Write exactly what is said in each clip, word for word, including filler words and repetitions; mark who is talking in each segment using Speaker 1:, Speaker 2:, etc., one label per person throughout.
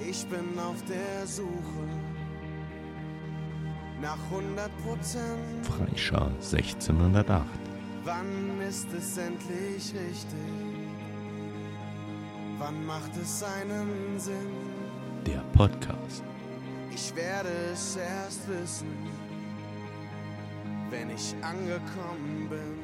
Speaker 1: Ich bin auf der Suche nach hundert Prozent.
Speaker 2: Freischar sechzehnhundertacht.
Speaker 1: Wann ist es endlich richtig? Wann macht es einen Sinn?
Speaker 2: Der Podcast.
Speaker 1: Ich werde es erst wissen, wenn ich angekommen bin.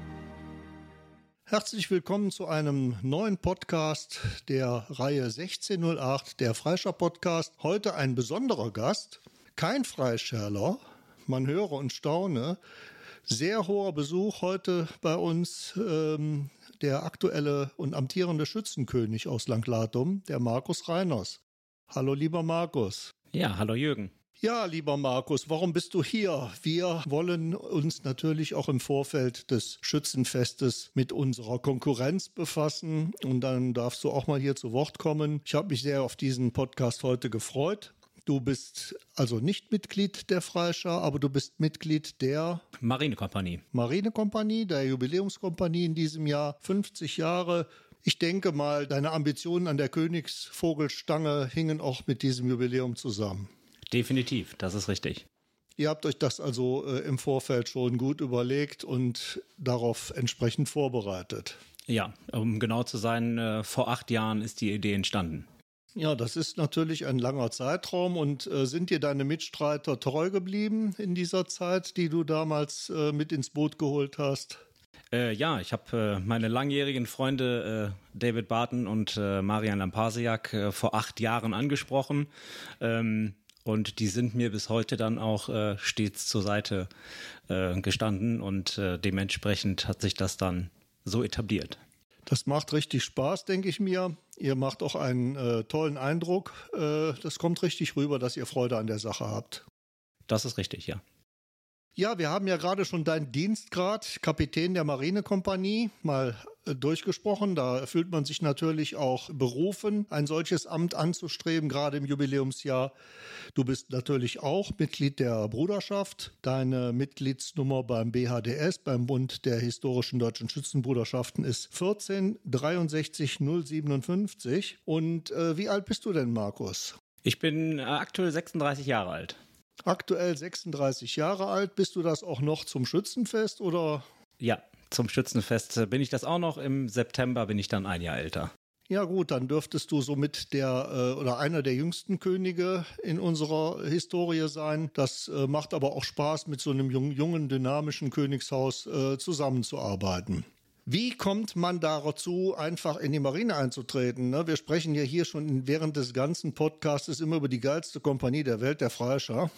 Speaker 3: Herzlich willkommen zu einem neuen Podcast der Reihe sechzehnhundertacht, der Freischar-Podcast. Heute ein besonderer Gast, kein Freischärler, man höre und staune. Sehr hoher Besuch heute bei uns, ähm, der aktuelle und amtierende Schützenkönig aus Langlatum, der Markus Reiners. Hallo lieber Markus.
Speaker 4: Ja, hallo Jürgen.
Speaker 3: Ja, lieber Markus, warum bist du hier? Wir wollen uns natürlich auch im Vorfeld des Schützenfestes mit unserer Konkurrenz befassen und dann darfst du auch mal hier zu Wort kommen. Ich habe mich sehr auf diesen Podcast heute gefreut. Du bist also nicht Mitglied der Freischar, aber du bist Mitglied der
Speaker 4: Marinekompanie.
Speaker 3: Marinekompanie, der Jubiläumskompanie in diesem Jahr, fünfzig Jahre. Ich denke mal, deine Ambitionen an der Königsvogelstange hingen auch mit diesem Jubiläum zusammen.
Speaker 4: Definitiv, das ist richtig.
Speaker 3: Ihr habt euch das also äh, im Vorfeld schon gut überlegt und darauf entsprechend vorbereitet.
Speaker 4: Ja, um genau zu sein, äh, vor acht Jahren ist die Idee entstanden.
Speaker 3: Ja, das ist natürlich ein langer Zeitraum. Und äh, sind dir deine Mitstreiter treu geblieben in dieser Zeit, die du damals äh, mit ins Boot geholt hast?
Speaker 4: Äh, ja, ich habe äh, meine langjährigen Freunde äh, David Barton und äh, Marian Lampasiak äh, vor acht Jahren angesprochen. Ähm, Und die sind mir bis heute dann auch äh, stets zur Seite äh, gestanden und äh, dementsprechend hat sich das dann so etabliert.
Speaker 3: Das macht richtig Spaß, denke ich mir. Ihr macht auch einen äh, tollen Eindruck. Äh, das kommt richtig rüber, dass ihr Freude an der Sache habt.
Speaker 4: Das ist richtig, ja.
Speaker 3: Ja, wir haben ja gerade schon deinen Dienstgrad, Kapitän der Marinekompanie, mal äh, durchgesprochen. Da fühlt man sich natürlich auch berufen, ein solches Amt anzustreben, gerade im Jubiläumsjahr. Du bist natürlich auch Mitglied der Bruderschaft. Deine Mitgliedsnummer beim B H D S, beim Bund der historischen deutschen Schützenbruderschaften, ist vierzehn dreiundsechzig null siebenundfünfzig. Und äh, wie alt bist du denn, Markus?
Speaker 4: Ich bin äh, aktuell sechsunddreißig Jahre alt.
Speaker 3: Aktuell sechsunddreißig Jahre alt. Bist du das auch noch zum Schützenfest oder?
Speaker 4: Ja, zum Schützenfest bin ich das auch noch. Im September bin ich dann ein Jahr älter.
Speaker 3: Ja gut, dann dürftest du somit der äh, oder einer der jüngsten Könige in unserer Historie sein. Das äh, macht aber auch Spaß, mit so einem jungen, jungen dynamischen Königshaus äh, zusammenzuarbeiten. Wie kommt man dazu, einfach in die Marine einzutreten? Ne? Wir sprechen ja hier schon während des ganzen Podcasts immer über die geilste Kompanie der Welt, der Freischar.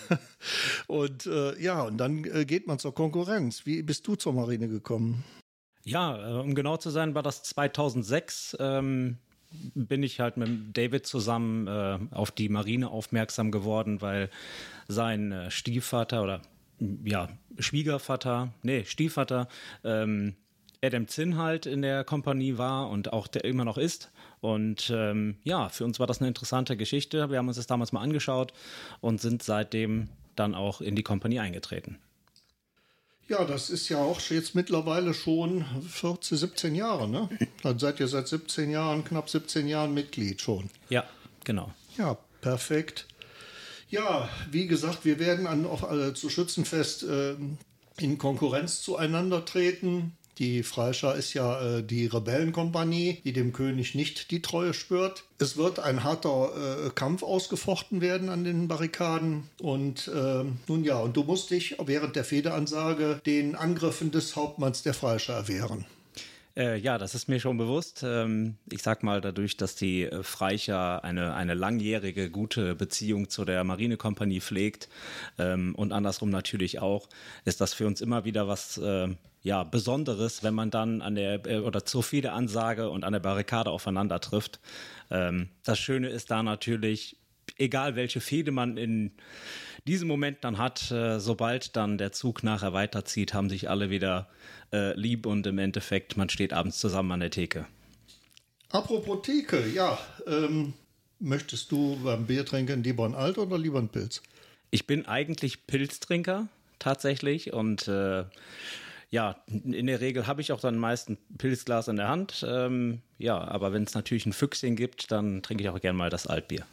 Speaker 3: und äh, ja, und dann äh, geht man zur Konkurrenz. Wie bist du zur Marine gekommen?
Speaker 4: Ja, um genau zu sein, war das zweitausendsechs. Ähm, bin ich halt mit David zusammen äh, auf die Marine aufmerksam geworden, weil sein äh, Stiefvater oder ja, Schwiegervater, nee, Stiefvater, ähm, Adam Zinn halt in der Kompanie war und auch der immer noch ist. Und ähm, ja, für uns war das eine interessante Geschichte. Wir haben uns das damals mal angeschaut und sind seitdem dann auch in die Kompanie eingetreten.
Speaker 3: Ja, das ist ja auch jetzt mittlerweile schon vierzehn, siebzehn Jahre, ne? Dann seid ihr seit siebzehn Jahren, knapp siebzehn Jahren Mitglied schon.
Speaker 4: Ja, genau.
Speaker 3: Ja, perfekt. Ja, wie gesagt, wir werden an, auf, äh, zu Schützenfest äh, in Konkurrenz zueinander treten. Die Freischar ist ja äh, die Rebellenkompanie, die dem König nicht die Treue schwört. Es wird ein harter äh, Kampf ausgefochten werden an den Barrikaden. Und äh, nun ja, und du musst dich während der Fehdeansage den Angriffen des Hauptmanns der Freischar erwehren.
Speaker 4: Äh, ja, das ist mir schon bewusst. Ähm, ich sag mal, dadurch, dass die äh, Freischar eine, eine langjährige, gute Beziehung zu der Marinekompanie pflegt ähm, und andersrum natürlich auch, ist das für uns immer wieder was äh, ja, Besonderes, wenn man dann an der äh, oder zur Fehdeansage und an der Barrikade aufeinander trifft. Ähm, das Schöne ist da natürlich, egal welche Fehde man in diesem Moment dann hat, äh, sobald dann der Zug nachher weiterzieht, haben sich alle wieder äh, lieb und im Endeffekt, man steht abends zusammen an der Theke.
Speaker 3: Apropos Theke, ja, ähm, möchtest du beim Biertrinken lieber ein Alt oder lieber ein Pilz?
Speaker 4: Ich bin eigentlich Pilztrinker tatsächlich und äh, ja, in der Regel habe ich auch dann meist ein Pilzglas in der Hand. Ähm, ja, aber wenn es natürlich ein Füchschen gibt, dann trinke ich auch gerne mal das Altbier.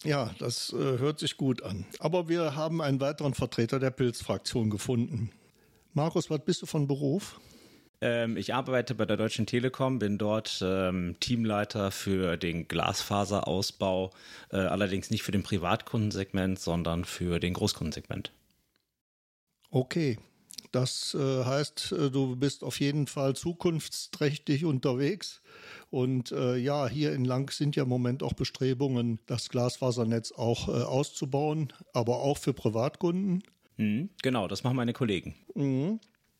Speaker 3: Ja, das äh, hört sich gut an. Aber wir haben einen weiteren Vertreter der Pilz-Fraktion gefunden. Markus, was bist du von Beruf?
Speaker 4: Ähm, ich arbeite bei der Deutschen Telekom, bin dort ähm, Teamleiter für den Glasfaserausbau, äh, allerdings nicht für den Privatkundensegment, sondern für den Großkundensegment.
Speaker 3: Okay, das äh, heißt, äh, du bist auf jeden Fall zukunftsträchtig unterwegs. Und äh, ja, hier in Lang sind ja im Moment auch Bestrebungen, das Glasfasernetz auch äh, auszubauen, aber auch für Privatkunden.
Speaker 4: Mhm, genau, das machen meine Kollegen.
Speaker 3: Mhm.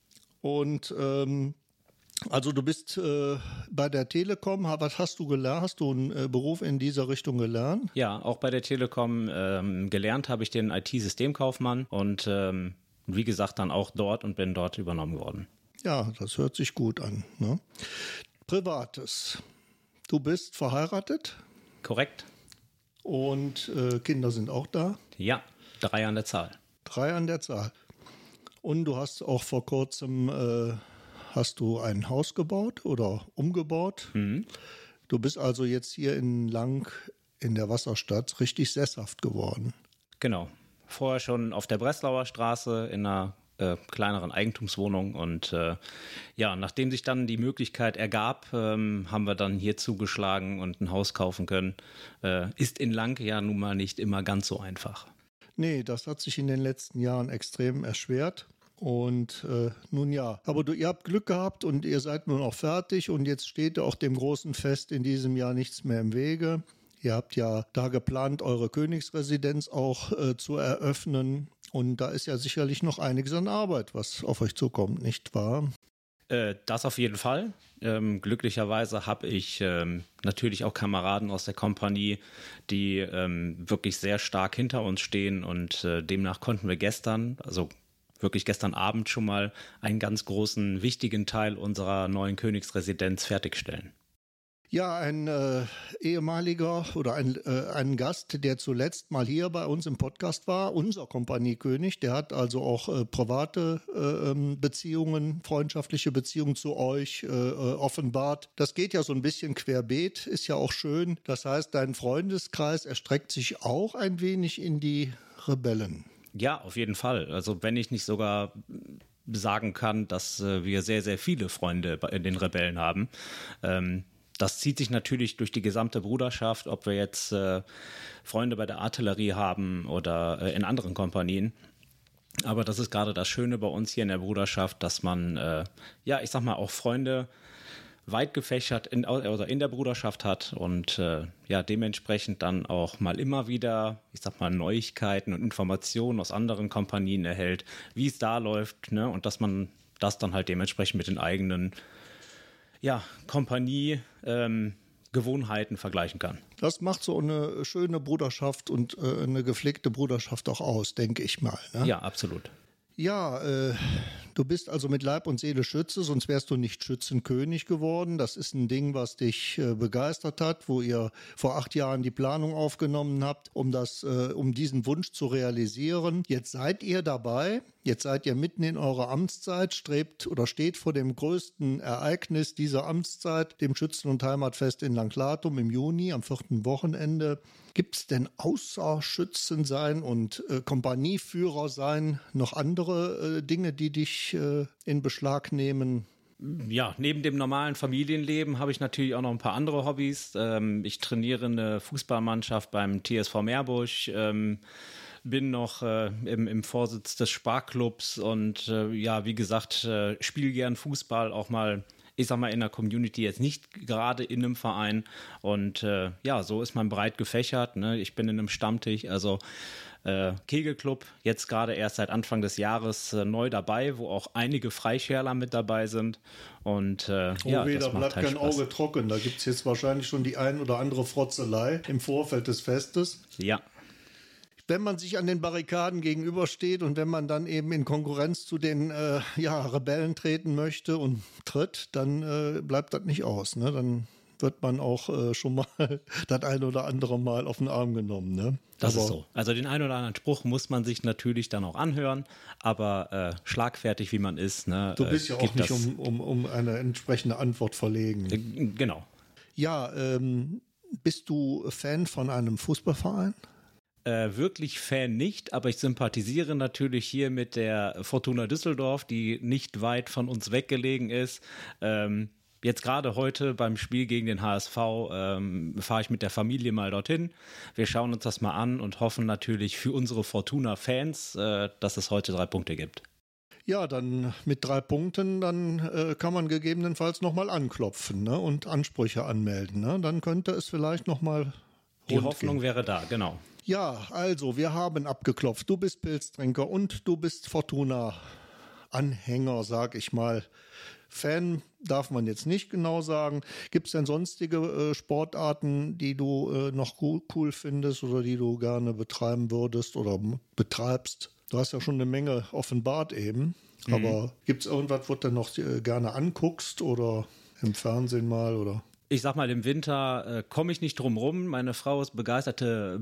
Speaker 3: Und ähm, also du bist äh, bei der Telekom, was hast du gelernt? Hast du einen äh, Beruf in dieser Richtung gelernt?
Speaker 4: Ja, auch bei der Telekom ähm, gelernt habe ich den I T-Systemkaufmann und ähm, wie gesagt dann auch dort und bin dort übernommen worden.
Speaker 3: Ja, das hört sich gut an. Ne? Privates. Du bist verheiratet?
Speaker 4: Korrekt?
Speaker 3: Und äh, Kinder sind auch da?
Speaker 4: Ja, drei an der Zahl.
Speaker 3: Drei an der Zahl. Und du hast auch vor kurzem äh, hast du ein Haus gebaut oder umgebaut.
Speaker 4: Mhm.
Speaker 3: Du bist also jetzt hier in Lang in der Wasserstadt richtig sesshaft geworden.
Speaker 4: Genau. Vorher schon auf der Breslauer Straße in einer äh, kleineren Eigentumswohnung und äh, ja, nachdem sich dann die Möglichkeit ergab, ähm, haben wir dann hier zugeschlagen und ein Haus kaufen können. Äh, ist in Lang ja nun mal nicht immer ganz so einfach.
Speaker 3: Nee, das hat sich in den letzten Jahren extrem erschwert. Und äh, nun ja, aber du, ihr habt Glück gehabt und ihr seid nun auch fertig und jetzt steht auch dem großen Fest in diesem Jahr nichts mehr im Wege. Ihr habt ja da geplant, eure Königsresidenz auch äh, zu eröffnen und da ist ja sicherlich noch einiges an Arbeit, was auf euch zukommt, nicht wahr?
Speaker 4: Äh, das auf jeden Fall. Ähm, glücklicherweise habe ich ähm, natürlich auch Kameraden aus der Kompanie, die ähm, wirklich sehr stark hinter uns stehen und äh, demnach konnten wir gestern, also wirklich gestern Abend schon mal einen ganz großen, wichtigen Teil unserer neuen Königsresidenz fertigstellen.
Speaker 3: Ja, ein äh, ehemaliger oder ein, äh, ein Gast, der zuletzt mal hier bei uns im Podcast war, unser Kompaniekönig, der hat also auch äh, private äh, Beziehungen, freundschaftliche Beziehungen zu euch äh, offenbart. Das geht ja so ein bisschen querbeet, ist ja auch schön. Das heißt, dein Freundeskreis erstreckt sich auch ein wenig in die Rebellen.
Speaker 4: Ja, auf jeden Fall. Also wenn ich nicht sogar sagen kann, dass äh, wir sehr, sehr viele Freunde in den Rebellen haben. Ähm, das zieht sich natürlich durch die gesamte Bruderschaft, ob wir jetzt äh, Freunde bei der Artillerie haben oder äh, in anderen Kompanien. Aber das ist gerade das Schöne bei uns hier in der Bruderschaft, dass man, äh, ja, ich sag mal, auch Freunde weit gefächert in, oder in der Bruderschaft hat und äh, ja, dementsprechend dann auch mal immer wieder, ich sag mal, Neuigkeiten und Informationen aus anderen Kompanien erhält, wie es da läuft, ne? Und dass man das dann halt dementsprechend mit den eigenen ja, Kompanie ähm, Gewohnheiten vergleichen kann.
Speaker 3: Das macht so eine schöne Bruderschaft und äh, eine gepflegte Bruderschaft auch aus, denke ich mal. Ne?
Speaker 4: Ja, absolut.
Speaker 3: Ja, äh, du bist also mit Leib und Seele Schütze, sonst wärst du nicht Schützenkönig geworden. Das ist ein Ding, was dich äh, begeistert hat, wo ihr vor acht Jahren die Planung aufgenommen habt, um das, äh, um diesen Wunsch zu realisieren. Jetzt seid ihr dabei. Jetzt seid ihr mitten in eurer Amtszeit, strebt oder steht vor dem größten Ereignis dieser Amtszeit, dem Schützen- und Heimatfest in Langlatum im Juni, am vierten Wochenende. Gibt es denn außer Schützen sein und äh, Kompanieführer sein noch andere äh, Dinge, die dich äh, in Beschlag nehmen?
Speaker 4: Ja, neben dem normalen Familienleben habe ich natürlich auch noch ein paar andere Hobbys. Ähm, ich trainiere eine Fußballmannschaft beim T S V Meerbusch, ähm, bin noch äh, im, im Vorsitz des Sparklubs und äh, ja, wie gesagt, äh, spiele gern Fußball, auch mal, ich sag mal, in der Community, jetzt nicht gerade in einem Verein. Und äh, ja, so ist man breit gefächert. Ne? Ich bin in einem Stammtisch, also äh, Kegelclub, jetzt gerade erst seit Anfang des Jahres äh, neu dabei, wo auch einige Freischärler mit dabei sind. Und äh,
Speaker 3: oh
Speaker 4: ja,
Speaker 3: weh,
Speaker 4: das
Speaker 3: da
Speaker 4: macht
Speaker 3: bleibt
Speaker 4: halt
Speaker 3: kein
Speaker 4: Spaß.
Speaker 3: Auge trocken. Da gibt es jetzt wahrscheinlich schon die ein oder andere Frotzelei im Vorfeld des Festes.
Speaker 4: Ja.
Speaker 3: Wenn man sich an den Barrikaden gegenübersteht und wenn man dann eben in Konkurrenz zu den äh, ja, Rebellen treten möchte und tritt, dann äh, bleibt das nicht aus. Ne? Dann wird man auch äh, schon mal das ein oder andere Mal auf den Arm genommen. Ne?
Speaker 4: Das
Speaker 3: aber,
Speaker 4: ist so. Also den einen oder anderen Spruch muss man sich natürlich dann auch anhören, aber äh, schlagfertig wie man ist. Ne,
Speaker 3: du bist ja
Speaker 4: äh,
Speaker 3: auch nicht
Speaker 4: das,
Speaker 3: um, um, um eine entsprechende Antwort verlegen.
Speaker 4: Äh, genau.
Speaker 3: Ja, ähm, bist du Fan von einem Fußballverein?
Speaker 4: Äh, wirklich Fan nicht, aber ich sympathisiere natürlich hier mit der Fortuna Düsseldorf, die nicht weit von uns weggelegen ist. Ähm, jetzt gerade heute beim Spiel gegen den H S V ähm, fahre ich mit der Familie mal dorthin. Wir schauen uns das mal an und hoffen natürlich für unsere Fortuna-Fans, äh, dass es heute drei Punkte gibt.
Speaker 3: Ja, dann mit drei Punkten, dann äh, kann man gegebenenfalls nochmal anklopfen, ne, und Ansprüche anmelden. Ne? Dann könnte es vielleicht nochmal
Speaker 4: Die Hoffnung
Speaker 3: gehen.
Speaker 4: wäre da, genau.
Speaker 3: Ja, also wir haben abgeklopft. Du bist Pilztrinker und du bist Fortuna-Anhänger, sag ich mal. Fan darf man jetzt nicht genau sagen. Gibt es denn sonstige äh, Sportarten, die du äh, noch cool, cool findest oder die du gerne betreiben würdest oder betreibst? Du hast ja schon eine Menge offenbart eben. Mhm. Aber gibt es irgendwas, was du noch äh, gerne anguckst oder im Fernsehen mal oder...
Speaker 4: Ich sag mal, im Winter äh, komme ich nicht drum rum. Meine Frau ist begeisterte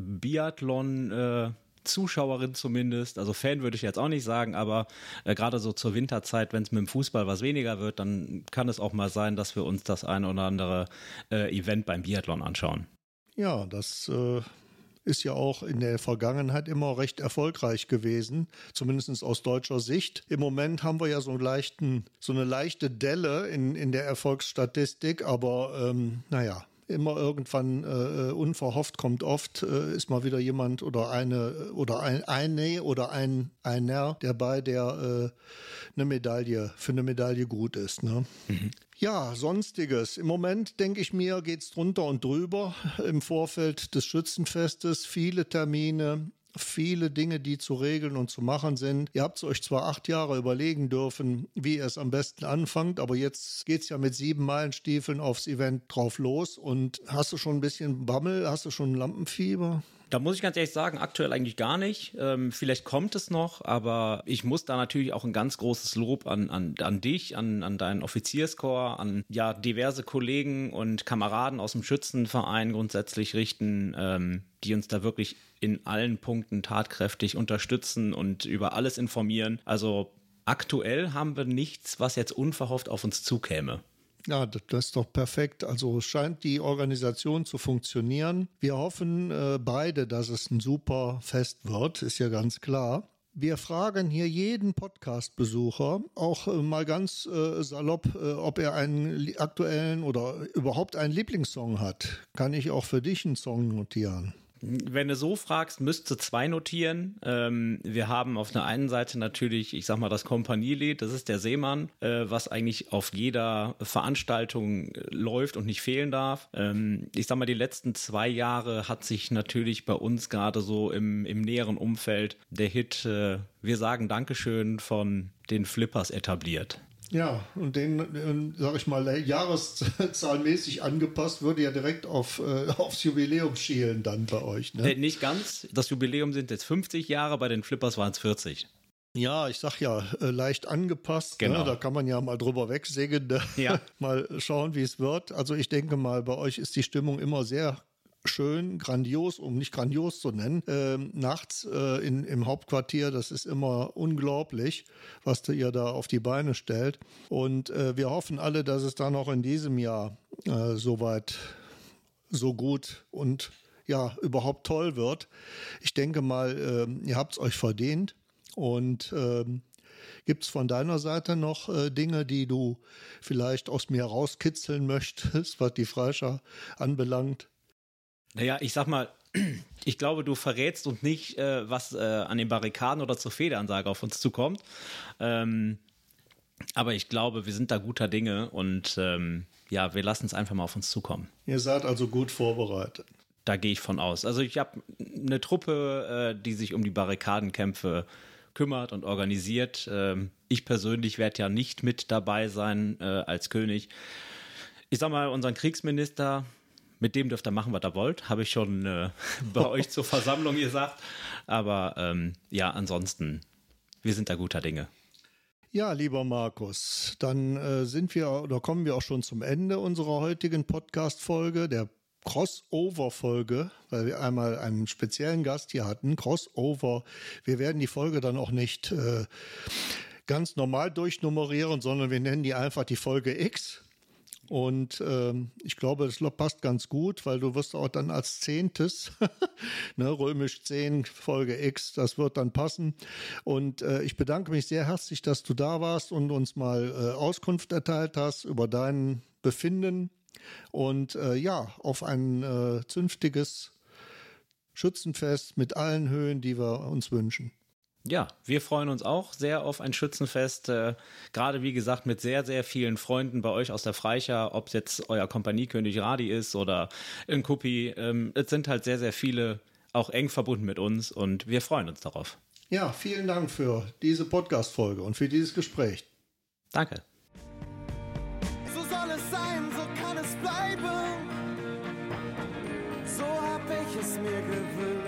Speaker 4: Biathlon-Zuschauerin äh, zumindest. Also Fan würde ich jetzt auch nicht sagen, aber äh, gerade so zur Winterzeit, wenn es mit dem Fußball was weniger wird, dann kann es auch mal sein, dass wir uns das eine oder andere äh, Event beim Biathlon anschauen.
Speaker 3: Ja, das äh, ist ja auch in der Vergangenheit immer recht erfolgreich gewesen, zumindest aus deutscher Sicht. Im Moment haben wir ja so, einen leichten, so eine leichte Delle in, in der Erfolgsstatistik, aber ähm, naja, immer irgendwann äh, unverhofft kommt oft, äh, ist mal wieder jemand oder eine oder ein, eine oder ein einer dabei, der äh, eine Medaille, für eine Medaille gut ist. Ne? Mhm. Ja, Sonstiges. Im Moment, denke ich mir, geht es drunter und drüber im Vorfeld des Schützenfestes. Viele Termine, viele Dinge, die zu regeln und zu machen sind. Ihr habt es euch zwar acht Jahre überlegen dürfen, wie ihr es am besten anfangt, aber jetzt geht es ja mit sieben Meilenstiefeln aufs Event drauf los. Und hast du schon ein bisschen Bammel? Hast du schon Lampenfieber?
Speaker 4: Da muss ich ganz ehrlich sagen, aktuell eigentlich gar nicht. Ähm, vielleicht kommt es noch, aber ich muss da natürlich auch ein ganz großes Lob an, an, an dich, an, an deinen Offizierskorps, an ja diverse Kollegen und Kameraden aus dem Schützenverein grundsätzlich richten, ähm, die uns da wirklich in allen Punkten tatkräftig unterstützen und über alles informieren. Also aktuell haben wir nichts, was jetzt unverhofft auf uns zukäme.
Speaker 3: Ja, das ist doch perfekt. Also scheint die Organisation zu funktionieren. Wir hoffen äh, beide, dass es ein super Fest wird, ist ja ganz klar. Wir fragen hier jeden Podcast-Besucher, auch äh, mal ganz äh, salopp, äh, ob er einen aktuellen oder überhaupt einen Lieblingssong hat. Kann ich auch für dich einen Song notieren?
Speaker 4: Wenn du so fragst, müsstest du zwei notieren. Ähm, wir haben auf der einen Seite natürlich, ich sag mal, das Kompanielied, das ist der Seemann, äh, was eigentlich auf jeder Veranstaltung läuft und nicht fehlen darf. Ähm, ich sag mal, die letzten zwei Jahre hat sich natürlich bei uns gerade so im, im näheren Umfeld der Hit äh, Wir sagen Dankeschön von den Flippers etabliert.
Speaker 3: Ja, und den, sag ich mal, jahreszahlmäßig angepasst, würde ja direkt auf, äh, aufs Jubiläum schielen dann bei euch, ne?
Speaker 4: Äh, nicht ganz. Das Jubiläum sind jetzt fünfzig Jahre, bei den Flippers waren es vierzig.
Speaker 3: Ja, ich sag ja, äh, leicht angepasst. Genau. Ne? Da kann man ja mal drüber wegsingen, ne? Ja. Mal schauen, wie es wird. Also ich denke mal, bei euch ist die Stimmung immer sehr schön, grandios, um nicht grandios zu nennen. Ähm, nachts äh, in, im Hauptquartier, das ist immer unglaublich, was ihr da auf die Beine stellt. Und äh, wir hoffen alle, dass es dann auch in diesem Jahr äh, soweit so gut und ja, überhaupt toll wird. Ich denke mal, äh, ihr habt es euch verdient. Und ähm, gibt es von deiner Seite noch äh, Dinge, die du vielleicht aus mir rauskitzeln möchtest, was die Freischar anbelangt?
Speaker 4: Naja, ich sag mal, ich glaube, du verrätst uns nicht, äh, was äh, an den Barrikaden oder zur Federansage auf uns zukommt. Ähm, aber ich glaube, wir sind da guter Dinge und ähm, ja, wir lassen es einfach mal auf uns zukommen.
Speaker 3: Ihr seid also gut vorbereitet.
Speaker 4: Da gehe ich von aus. Also ich habe eine Truppe, äh, die sich um die Barrikadenkämpfe kümmert und organisiert. Ähm, ich persönlich werde ja nicht mit dabei sein äh, als König. Ich sag mal, unseren Kriegsminister, mit dem dürft ihr machen, was ihr wollt, habe ich schon äh, bei euch zur Versammlung gesagt. Aber ähm, ja, ansonsten, wir sind da guter Dinge.
Speaker 3: Ja, lieber Markus, dann äh, sind wir oder kommen wir auch schon zum Ende unserer heutigen Podcast-Folge, der Crossover-Folge, weil wir einmal einen speziellen Gast hier hatten. Crossover. Wir werden die Folge dann auch nicht äh, ganz normal durchnummerieren, sondern wir nennen die einfach die Folge X. Und ähm, ich glaube, das passt ganz gut, weil du wirst auch dann als Zehntes, ne, römisch zehn, Folge X, das wird dann passen. Und äh, ich bedanke mich sehr herzlich, dass du da warst und uns mal äh, Auskunft erteilt hast über dein Befinden. Und äh, ja, auf ein äh, zünftiges Schützenfest mit allen Höhen, die wir uns wünschen.
Speaker 4: Ja, wir freuen uns auch sehr auf ein Schützenfest, äh, gerade wie gesagt mit sehr, sehr vielen Freunden bei euch aus der Freicha, ob es jetzt euer Kompaniekönig Radi ist oder in Kuppi. Ähm, es sind halt sehr, sehr viele auch eng verbunden mit uns und wir freuen uns darauf.
Speaker 3: Ja, vielen Dank für diese Podcast-Folge und für dieses Gespräch.
Speaker 4: Danke.
Speaker 1: So soll es sein, so kann es bleiben. So hab ich es mir gewöhnt.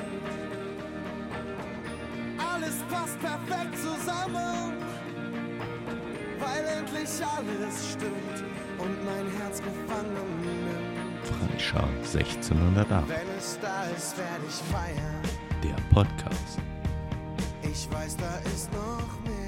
Speaker 1: Alles passt perfekt zusammen, weil endlich alles stimmt und mein Herz gefangen nimmt.
Speaker 2: Freischar sechzehnhundertacht.
Speaker 1: Wenn es da ist, werde ich feiern.
Speaker 2: Der Podcast.
Speaker 1: Ich weiß, da ist noch mehr.